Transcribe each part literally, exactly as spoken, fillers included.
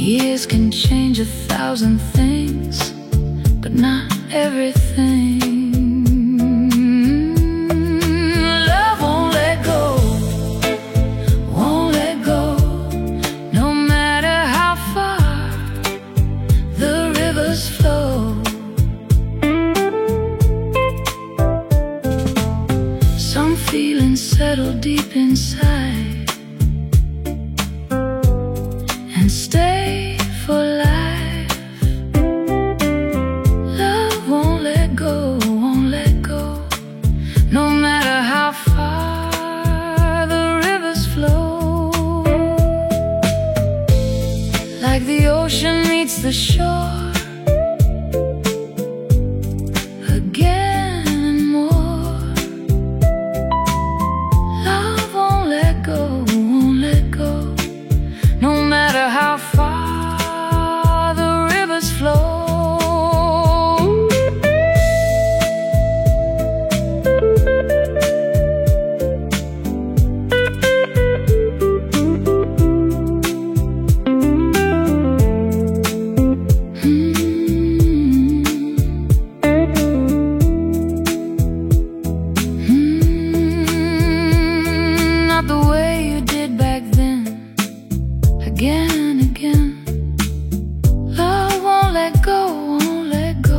Years can change a thousand things, but not everything. Love won't let go, won't let go, no matter how far the rivers flow. Some feelings settle deep inside and stay for life. Love won't let go, won't let go, no matter how far the rivers flow. Like the ocean meets the shore again and more. Love won't let go, won't let go, no matter how far the rivers flow. Not the way you did back then, again and again. Love won't let go, won't let go.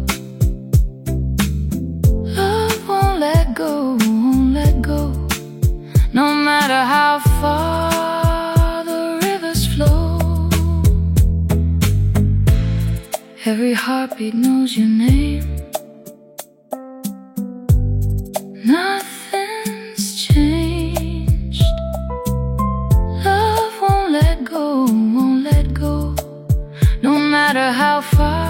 Love won't let go, won't let go, no matter how far the rivers flow. Every heartbeat knows your name. Nothing's changed. Love won't let go, won't let go, no matter how far